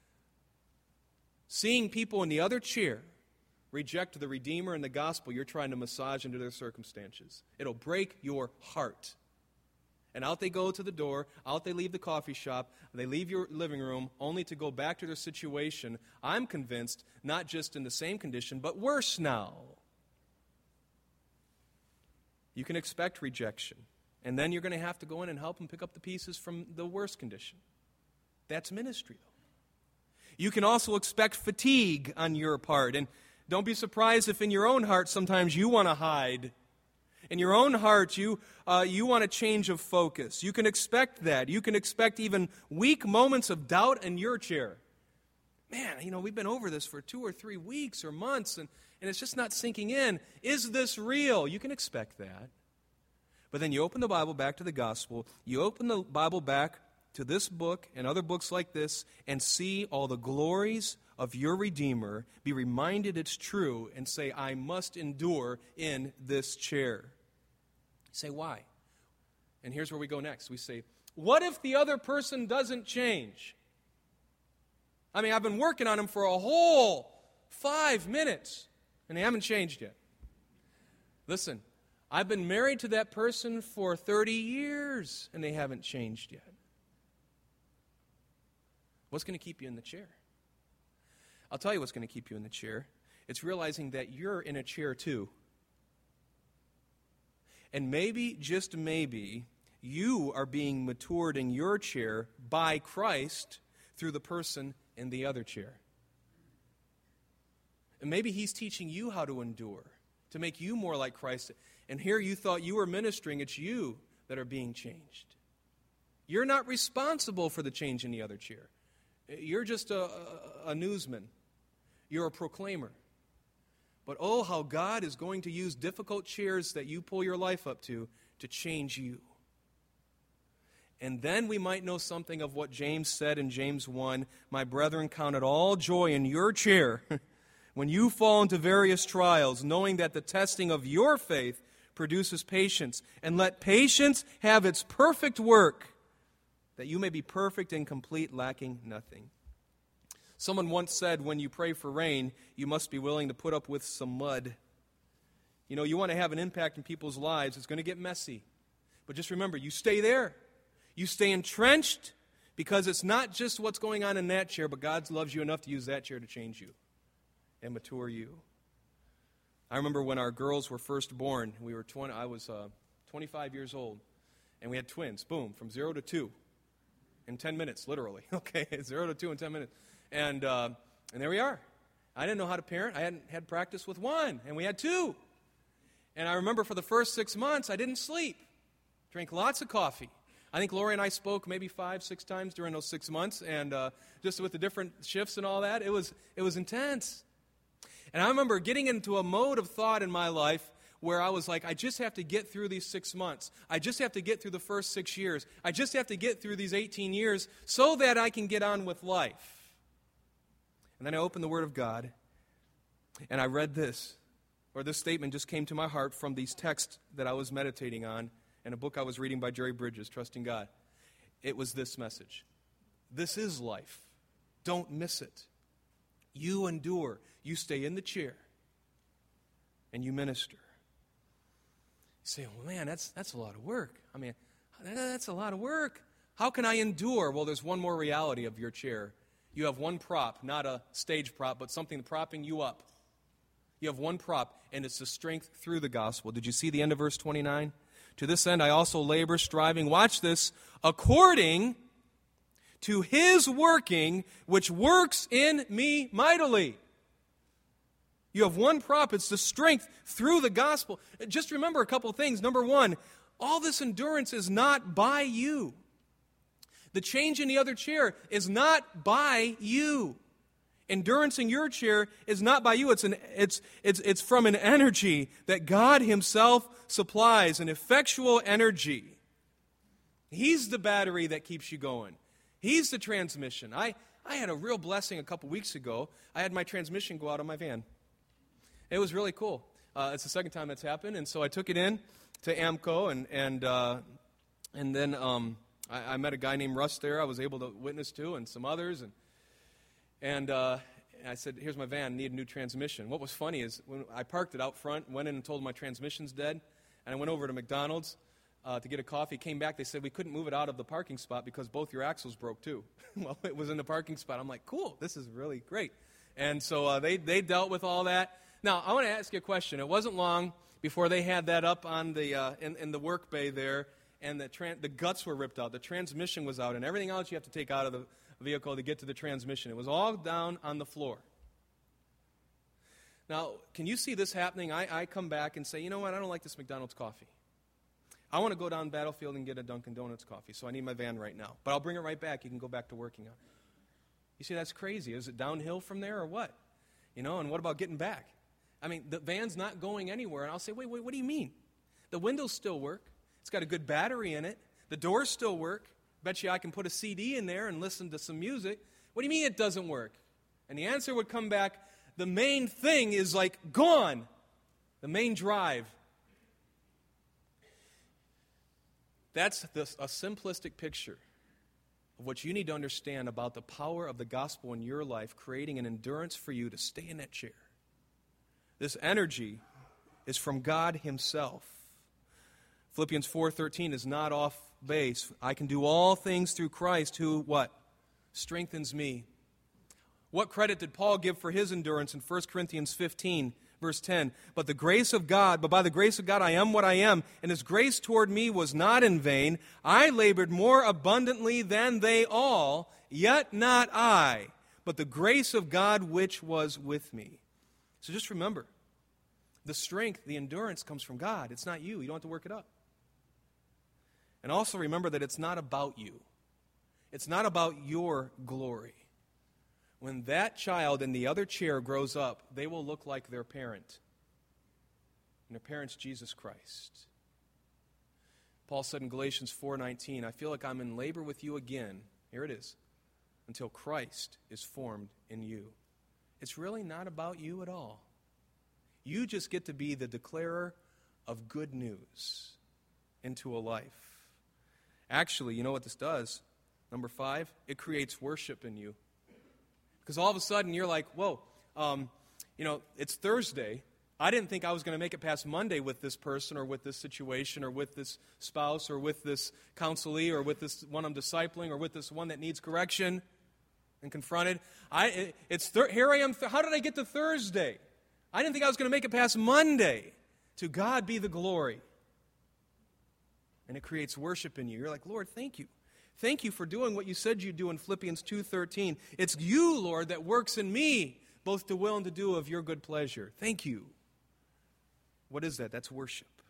seeing people in the other chair reject the Redeemer and the gospel you're trying to massage into their circumstances. It'll break your heart. And out they go to the door, out they leave the coffee shop, they leave your living room, only to go back to their situation, I'm convinced, not just in the same condition, but worse now. You can expect rejection. And then you're going to have to go in and help them pick up the pieces from the worst condition. That's ministry, though. You can also expect fatigue on your part. And don't be surprised if in your own heart sometimes you want to hide. In your own heart, you want a change of focus. You can expect that. You can expect even weak moments of doubt in your chair. Man, we've been over this for 2 or 3 weeks or months, and it's just not sinking in. Is this real? You can expect that. But then you open the Bible back to the gospel. You open the Bible back to this book and other books like this and see all the glories of your Redeemer, be reminded it's true, and say, I must endure in this chair. Say, why? And here's where we go next. We say, what if the other person doesn't change? I've been working on them for a whole 5 minutes, and they haven't changed yet. Listen, I've been married to that person for 30 years, and they haven't changed yet. What's going to keep you in the chair? I'll tell you what's going to keep you in the chair. It's realizing that you're in a chair too. And maybe, just maybe, you are being matured in your chair by Christ through the person in the other chair. And maybe He's teaching you how to endure, to make you more like Christ. And here you thought you were ministering, it's you that are being changed. You're not responsible for the change in the other chair. You're just a newsman. You're a proclaimer. But oh, how God is going to use difficult chairs that you pull your life up to change you. And then we might know something of what James said in James 1, my brethren, count it all joy in your chair when you fall into various trials, knowing that the testing of your faith produces patience. And let patience have its perfect work, that you may be perfect and complete, lacking nothing. Someone once said, when you pray for rain, you must be willing to put up with some mud. You want to have an impact in people's lives. It's going to get messy. But just remember, you stay there. You stay entrenched, because it's not just what's going on in that chair, but God loves you enough to use that chair to change you and mature you. I remember when our girls were first born, I was 25 years old, and we had twins. Boom, from 0 to 2 in 10 minutes, literally. Okay, 0 to 2 in 10 minutes. And there we are. I didn't know how to parent. I hadn't had practice with one, and we had 2. And I remember for the first 6 months, I didn't sleep. Drank lots of coffee. I think Lori and I spoke maybe 5-6 times during those 6 months, and just with the different shifts and all that, it was intense. And I remember getting into a mode of thought in my life where I was like, I just have to get through these 6 months. I just have to get through the first 6 years. I just have to get through these 18 years so that I can get on with life. And then I opened the Word of God, and I read this statement just came to my heart from these texts that I was meditating on in a book I was reading by Jerry Bridges, Trusting God. It was this message. This is life. Don't miss it. You endure. You stay in the chair, and you minister. You say, well, man, that's a lot of work. That's a lot of work. How can I endure? Well, there's one more reality of your chair. You have one prop, not a stage prop, but something propping you up. You have one prop, and it's the strength through the gospel. Did you see the end of verse 29? To this end I also labor, striving, watch this, according to His working, which works in me mightily. You have one prop, it's the strength through the gospel. Just remember a couple things. Number one, all this endurance is not by you. The change in the other chair is not by you. Endurance in your chair is not by you. It's from an energy that God Himself supplies, an effectual energy. He's the battery that keeps you going. He's the transmission. I had a real blessing a couple weeks ago. I had my transmission go out on my van. It was really cool. It's the second time that's happened, and so I took it in to AMCO, and then I met a guy named Russ there I was able to witness to, and some others, and I said, here's my van, need a new transmission. What was funny is when I parked it out front, went in and told them my transmission's dead, and I went over to McDonald's to get a coffee, came back, they said we couldn't move it out of the parking spot because both your axles broke too. Well, it was in the parking spot. I'm like, cool, this is really great. And so they dealt with all that. Now, I want to ask you a question. It wasn't long before they had that up on the in the work bay there, and the guts were ripped out, the transmission was out, and everything else you have to take out of the vehicle to get to the transmission. It was all down on the floor. Now, can you see this happening? I come back and say, you know what, I don't like this McDonald's coffee. I want to go down Battlefield and get a Dunkin' Donuts coffee, so I need my van right now. But I'll bring it right back. You can go back to working on it. You see, that's crazy. Is it downhill from there or what? And what about getting back? I mean, the van's not going anywhere. And I'll say, wait, what do you mean? The windows still work. It's got a good battery in it. The doors still work. Bet you I can put a CD in there and listen to some music. What do you mean it doesn't work? And the answer would come back, the main thing is like gone. The main drive. That's a simplistic picture of what you need to understand about the power of the gospel in your life, creating an endurance for you to stay in that chair. This energy is from God Himself. Philippians 4:13 is not off base. I can do all things through Christ who, what? Strengthens me. What credit did Paul give for his endurance in 1 Corinthians 15, verse 10? But by the grace of God I am what I am, and His grace toward me was not in vain. I labored more abundantly than they all, yet not I, but the grace of God which was with me. So just remember, the strength, the endurance comes from God. It's not you. You don't have to work it up. And also remember that it's not about you. It's not about your glory. When that child in the other chair grows up, they will look like their parent. And their parent's Jesus Christ. Paul said in Galatians 4:19, I feel like I'm in labor with you again. Here it is. Until Christ is formed in you. It's really not about you at all. You just get to be the declarer of good news into a life. Actually, you know what this does? Number 5, it creates worship in you. Because all of a sudden you're like, whoa, it's Thursday. I didn't think I was going to make it past Monday with this person or with this situation or with this spouse or with this counselee or with this one I'm discipling or with this one that needs correction and confronted. Here I am. How did I get to Thursday? I didn't think I was going to make it past Monday. To God be the glory. And it creates worship in you. You're like, Lord, thank you. Thank you for doing what you said you'd do in Philippians 2:13. It's you, Lord, that works in me, both to will and to do of your good pleasure. Thank you. What is that? That's worship.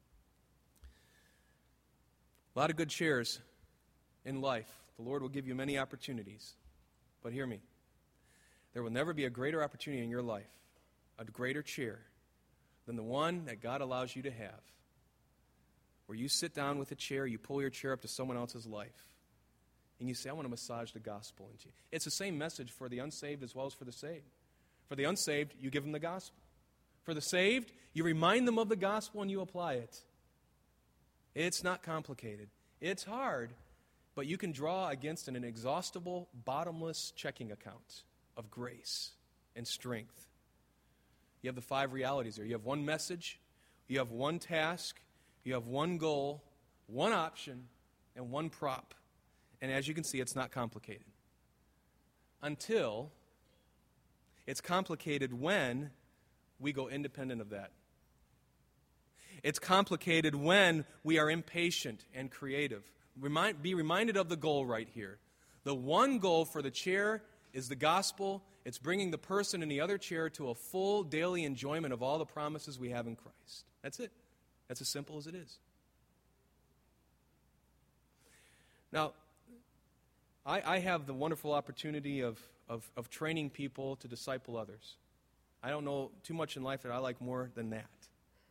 A lot of good chairs in life. The Lord will give you many opportunities. But hear me. There will never be a greater opportunity in your life, a greater chair, than the one that God allows you to have. Where you sit down with a chair, you pull your chair up to someone else's life. And you say, I want to massage the gospel into you. It's the same message for the unsaved as well as for the saved. For the unsaved, you give them the gospel. For the saved, you remind them of the gospel and you apply it. It's not complicated. It's hard, but you can draw against an inexhaustible, bottomless checking account of grace and strength. You have the 5 realities there. You have one message, you have one task, you have one goal, one option, and one prop. And as you can see, it's not complicated. Until it's complicated when we go independent of that. It's complicated when we are impatient and creative. Be reminded of the goal right here. The one goal for the chair is the gospel. It's bringing the person in the other chair to a full daily enjoyment of all the promises we have in Christ. That's it. That's as simple as it is. Now, I have the wonderful opportunity of training people to disciple others. I don't know too much in life that I like more than that.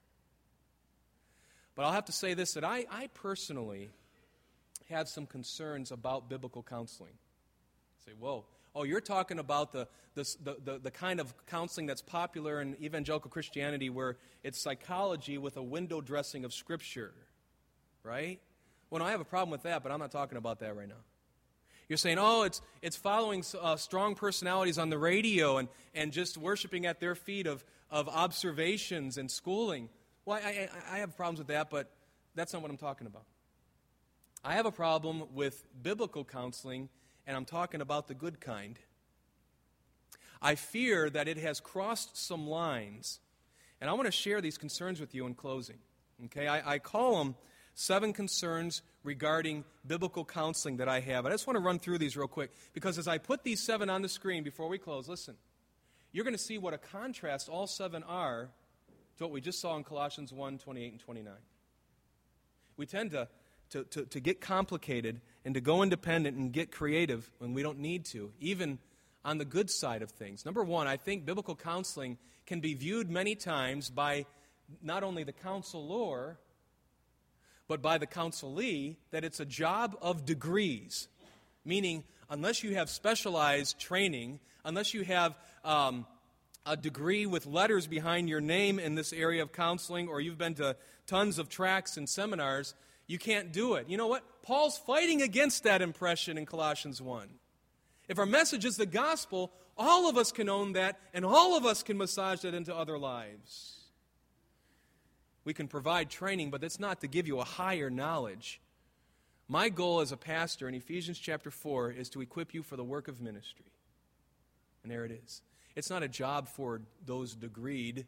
But I'll have to say this, that I personally have some concerns about biblical counseling. Say, whoa, you're talking about the kind of counseling that's popular in evangelical Christianity where it's psychology with a window dressing of Scripture, right? Well, no, I have a problem with that, but I'm not talking about that right now. You're saying, it's following strong personalities on the radio and just worshiping at their feet of observations and schooling. Well, I have problems with that, but that's not what I'm talking about. I have a problem with biblical counseling, and I'm talking about the good kind. I fear that it has crossed some lines, and I want to share these concerns with you in closing. Okay, I call them 7 concerns regarding biblical counseling that I have. I just want to run through these real quick, because as I put these 7 on the screen before we close, listen, you're going to see what a contrast all 7 are to what we just saw in Colossians 1, 28 and 29. We tend to get complicated and to go independent and get creative when we don't need to, even on the good side of things. Number 1, I think biblical counseling can be viewed many times by not only the counselor, but by the counselee, that it's a job of degrees. Meaning, unless you have specialized training, unless you have a degree with letters behind your name in this area of counseling, or you've been to tons of tracks and seminars, you can't do it. You know what? Paul's fighting against that impression in Colossians 1. If our message is the gospel, all of us can own that, and all of us can massage that into other lives. We can provide training, but that's not to give you a higher knowledge. My goal as a pastor in Ephesians chapter 4 is to equip you for the work of ministry. And there it is. It's not a job for those degreed.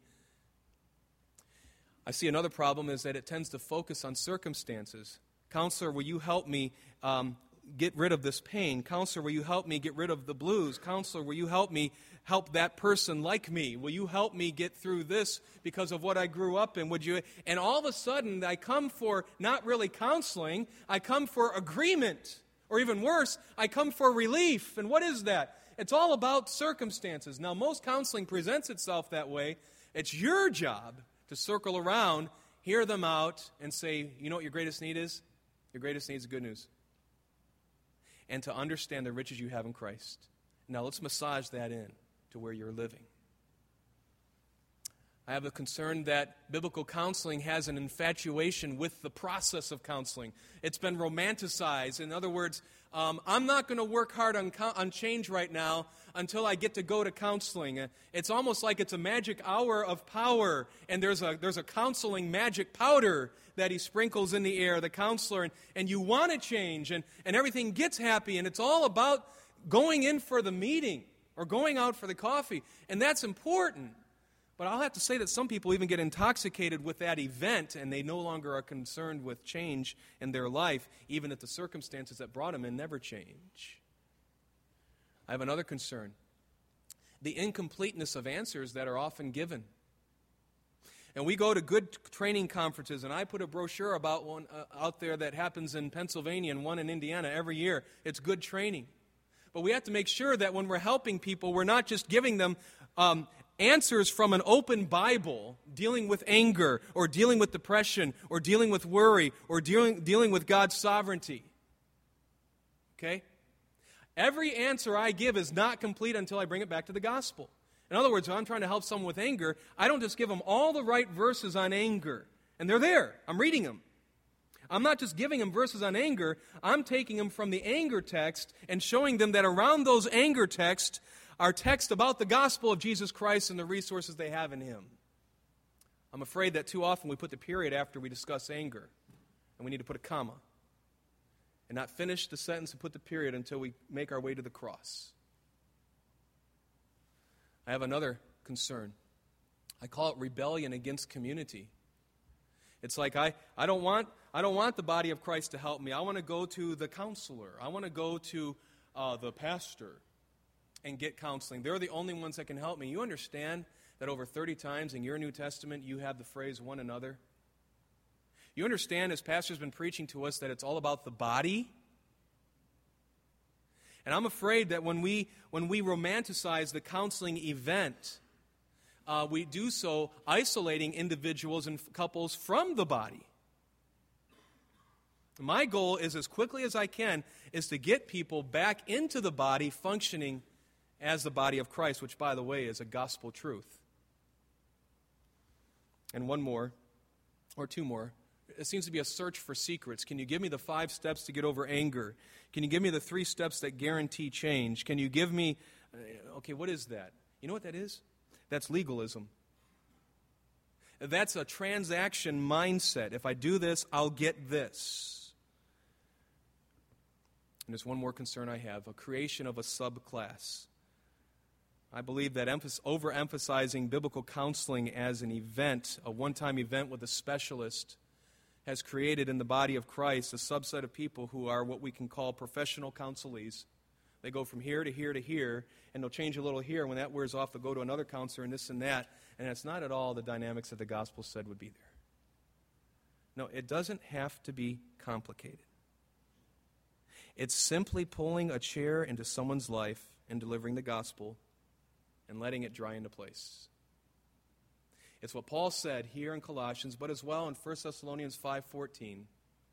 I see another problem is that it tends to focus on circumstances. Counselor, will you help me get rid of this pain? Counselor, will you help me get rid of the blues? Counselor, will you help me help that person like me? Will you help me get through this because of what I grew up in? Would you? And all of a sudden, I come for not really counseling, I come for agreement. Or even worse, I come for relief. And what is that? It's all about circumstances. Now, most counseling presents itself that way. It's your job to circle around, hear them out, and say, you know what your greatest need is? Your greatest need is good news. And to understand the riches you have in Christ. Now, let's massage that in to where you're living. I have a concern that biblical counseling has an infatuation with the process of counseling. It's been romanticized. In other words, I'm not going to work hard on change right now until I get to go to counseling. It's almost like it's a magic hour of power, and there's a counseling magic powder that he sprinkles in the air, the counselor, and you want to change, and everything gets happy, and it's all about going in for the meeting or going out for the coffee, and that's important. But I'll have to say that some people even get intoxicated with that event, and they no longer are concerned with change in their life, even if the circumstances that brought them in never change. I have another concern. The incompleteness of answers that are often given. And we go to good training conferences, and I put a brochure about one out there that happens in Pennsylvania and one in Indiana every year. It's good training. But we have to make sure that when we're helping people, we're not just giving them answers from an open Bible, dealing with anger, or dealing with depression, or dealing with worry, or dealing with God's sovereignty. Okay? Every answer I give is not complete until I bring it back to the gospel. In other words, when I'm trying to help someone with anger, I don't just give them all the right verses on anger. And they're there. I'm reading them. I'm not just giving them verses on anger. I'm taking them from the anger text and showing them that around those anger texts are texts about the gospel of Jesus Christ and the resources they have in Him. I'm afraid that too often we put the period after we discuss anger, and we need to put a comma and not finish the sentence and put the period until we make our way to the cross. I have another concern. I call it rebellion against community. It's like I don't want the body of Christ to help me. I want to go to the counselor. I want to go to the pastor and get counseling. They're the only ones that can help me. You understand that over 30 times in your New Testament you have the phrase one another? You understand, as Pastor's been preaching to us, that it's all about the body? And I'm afraid that when we romanticize the counseling event, we do so isolating individuals and couples from the body. My goal is, as quickly as I can, is to get people back into the body functioning as the body of Christ, which, by the way, is a gospel truth. And one more, or two more. It seems to be a search for secrets. Can you give me the 5 steps to get over anger? Can you give me the 3 steps that guarantee change? Can you give me, okay, what is that? You know what that is? That's legalism. That's a transaction mindset. If I do this, I'll get this. And there's one more concern I have, a creation of a subclass. I believe that overemphasizing biblical counseling as an event, a one-time event with a specialist, has created in the body of Christ a subset of people who are what we can call professional counselees. They go from here to here to here, and they'll change a little here. When that wears off, they'll go to another counselor and this and that. And that's not at all the dynamics that the gospel said would be there. No, it doesn't have to be complicated. It's simply pulling a chair into someone's life and delivering the gospel and letting it dry into place. It's what Paul said here in Colossians, but as well in 1 Thessalonians 5:14.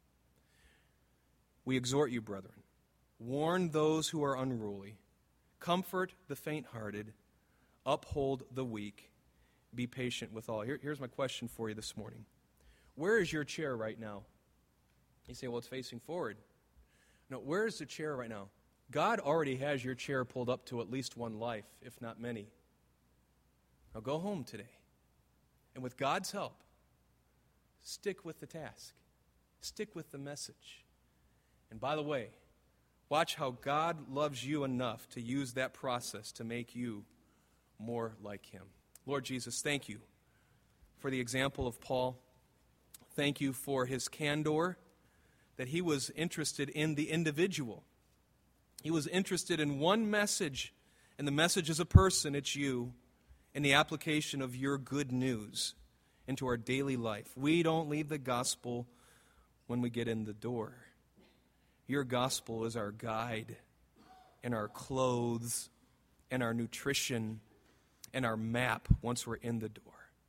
We exhort you, brethren, warn those who are unruly, comfort the faint-hearted, uphold the weak, be patient with all. Here's my question for you this morning. Where is your chair right now? You say, well, it's facing forward. No, where is the chair right now? God already has your chair pulled up to at least one life, if not many. Now go home today. And with God's help, stick with the task. Stick with the message. And by the way, watch how God loves you enough to use that process to make you more like Him. Lord Jesus, thank you for the example of Paul. Thank you for his candor, that he was interested in the individual. He was interested in one message, and the message is a person, it's you, in the application of your good news into our daily life. We don't leave the gospel when we get in the door. Your gospel is our guide and our clothes and our nutrition and our map once we're in the door.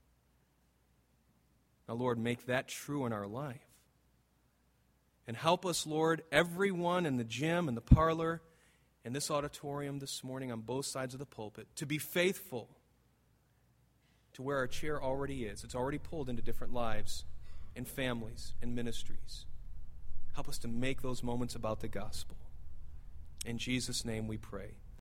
Now, Lord, make that true in our life. And help us, Lord, everyone in the gym and the parlor, in this auditorium this morning on both sides of the pulpit, to be faithful to where our chair already is. It's already pulled into different lives and families and ministries. Help us to make those moments about the gospel. In Jesus' name we pray.